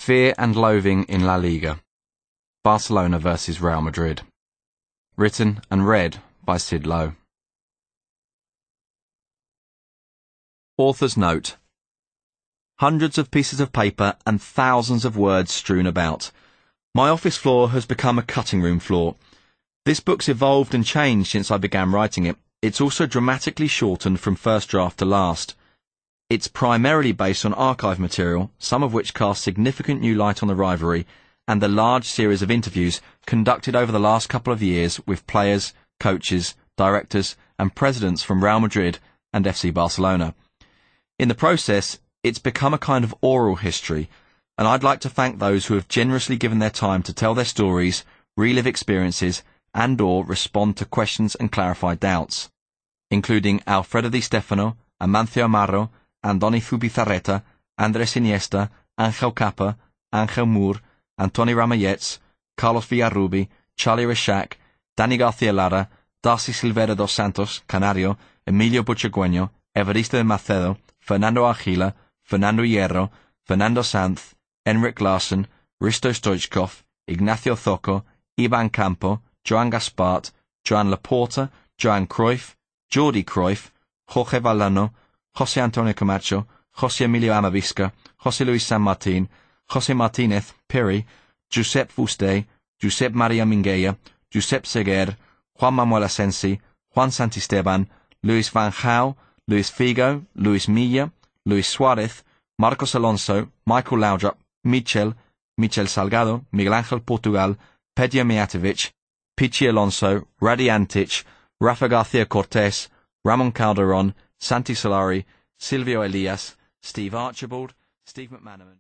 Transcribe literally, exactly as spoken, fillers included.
Fear and Loathing in La Liga. Barcelona versus Real Madrid. Written and read by Sid Lowe. Author's note. Hundreds of pieces of paper and thousands of words strewn about. My office floor has become a cutting room floor. This book's evolved and changed since I began writing it. It's also dramatically shortened from first draft to last. It's primarily based on archive material, some of which cast significant new light on the rivalry, and the large series of interviews conducted over the last couple of years with players, coaches, directors, and presidents from Real Madrid and F C Barcelona. In the process, it's become a kind of oral history, and I'd like to thank those who have generously given their time to tell their stories, relive experiences, and or respond to questions and clarify doubts, including Alfredo Di Stefano, Amancio Amaro, Andoni Zubizarreta, Andres Iniesta, Angel Capa, Angel Moore, Antoni Ramayets, Carlos Villarrubi, Charlie Reixach, Dani Garcia Lara, Darcy Silveira dos Santos, Canario, Emilio Butragueño, Evaristo de Macedo, Fernando Argila, Fernando Hierro, Fernando Sanz, Enric Larsson, Risto Stoichkov, Ignacio Zoco, Ivan Campo, Joan Gaspart, Joan Laporta, Joan Cruyff, Jordi Cruyff, Jorge Valdano, José Antonio Camacho, José Emilio Amavisca, José Luis San Martín, José Martínez Piri, Josep Fuster, Josep Maria Minguella, Josep Seguer, Juan Manuel Asensi, Juan Santisteban, Luis Van Gaal, Luis Figo, Luis Milla, Luis Suarez, Marcos Alonso, Michael Laudrup, Michel, Michel Salgado, Miguel Angel Portugal, Pedro Mijatovic, Pichi Alonso, Radi Antic, Rafa Garcia Cortés, Ramon Calderon, Santi Solari, Silvio Elias, Steve Archibald, Steve McManaman.